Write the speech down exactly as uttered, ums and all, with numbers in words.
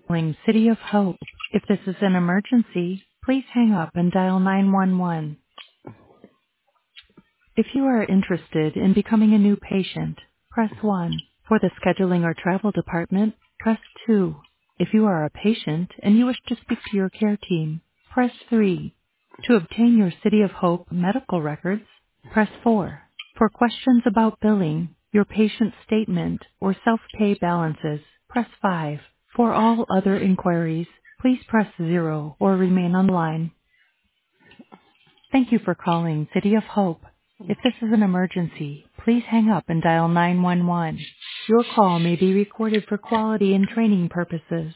calling City of Hope. If this is an emergency, please hang up and dial nine one one. If you are interested in becoming a new patient, press one. For the scheduling or travel department, press two. If you are a patient and you wish to speak to your care team, press three. To obtain your City of Hope medical records, press four. For questions about billing, your patient statement, or self-pay balances, press five. For all other inquiries, please press zero or remain on the line. Thank you for calling City of Hope. If this is an emergency, please hang up and dial nine one one. Your call may be recorded for quality and training purposes.